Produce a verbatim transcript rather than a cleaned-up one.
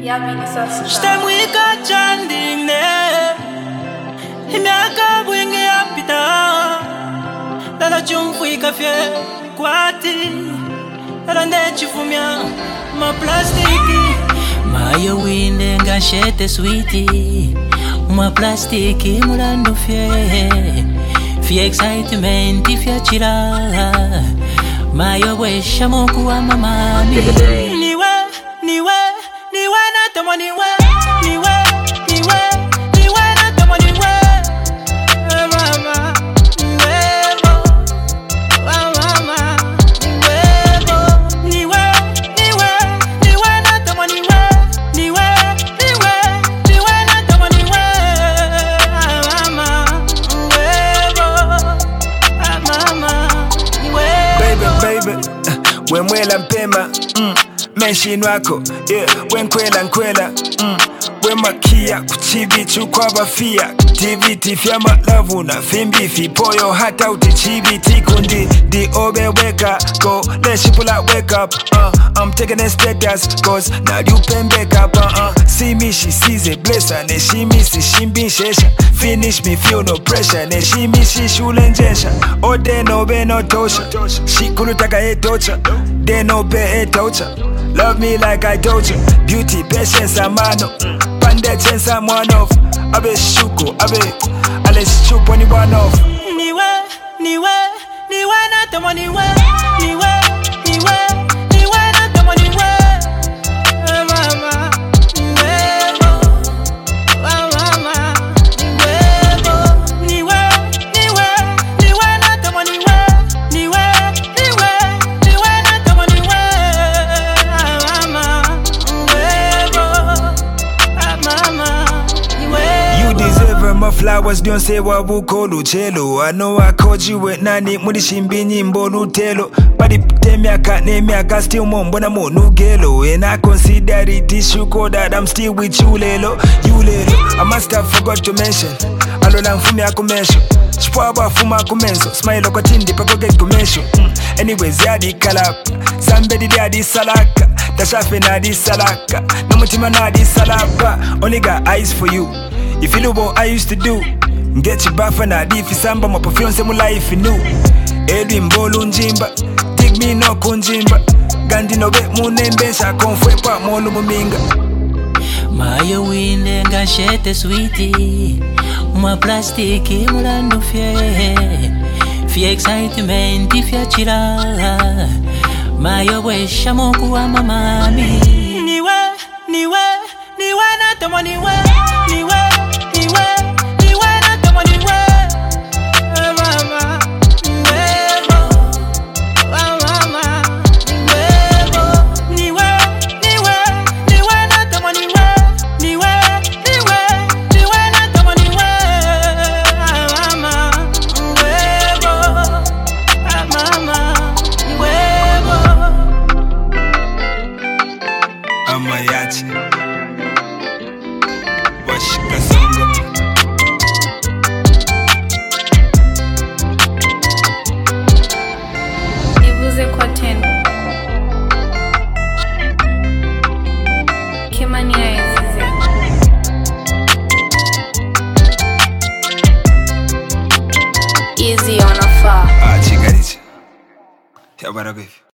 Yabini sasa. Shtamwika chandine Imyaka bwingi yapita Lala chumfu ikafye kwati Lala ndechifumya ma plastiki Mayo winde nga shete sweetie Ma plastiki mulando fye Fye excitement fye chira Mayo wesha moku wa mamami Niwe, niwe, niwe na tomo niwe Niwe, niwe, niwe na tomo niwe Mama, niwebo Mama, niwebo Niwe, niwe, niwe na tomo niwe Niwe, niwe, niwe na tomo niwe Mama, niwebo Mama, niwebo Baby, baby, uh, wemwela mpema mm. Menshi wako, yeah, wenkwela nkwela mm. Wemakia kuchibichu kwa bafia Tiviti fya malavu na fimbi Fipoyo hata utichibiti kundi Di obe wake up, go, let's shipula wake up uh, I'm taking a status, cause now you pen back up uh, uh. See me, she sees a blessing And she misses, she be shesha Finish me, feel no pressure And she misses, she ulenjesha Ode no be no tosha She kulutaka e tocha De no be e tocha Love me like I told you Beauty, patience, amano Pande chensa one off Abe shuko, abe Ale shupo ni one off Niwe, niwe, niwe na tomo niwe Niwe, niwe, niwe na tomo niwe Mama, niwebo Mama, niwebo Niwe, niwe, niwe na tomo niwe Niwe, niwe, niwe na tomo niwe Mama, niwebo Mama, niwebo You deserve my flowers, don't say wabuko luchelo I know I caught you with nani, mudishimbi nyimbo lutelo Badi temyaka, nemyaka, still mbona mo nugelo And I consider it issue that I'm still with you lelo You lelo, I must have forgot to mention Alola mfumi akumesho Chipwaba fuma kumenso Smile kwa tindi pako get kumesho mm. Anyways, yadi kalap Somebody yadi salaka Tashafe na di salaka Namutima na di salaka Only got eyes for you If you know what I used to do Get you back for na di Fisamba ma perfume mu life new Edwi mbolu njimba Dig me no kunjimba Gandi no be munembe Sha konfwe pa molu muminga Mayo winde nga shete sweetie Ma plastiki mulando fye Fye excitement fye chira Mayo wesha moku wa mamami Niwe, niwe, niwe na tomo niwe Niwe, niwe, niwe na tomo niwe Mama, niwebo Mama, niwebo Niwe, niwe, niwe na tomo niwe Niwe, niwe, niwe na tomo niwe Mama, niwebo Mama, niwebo Amayachi Washika songo Ivuze kwa tendo. Kimani ya ezize. Easy on a far. Ah, chikarichi Yabara beef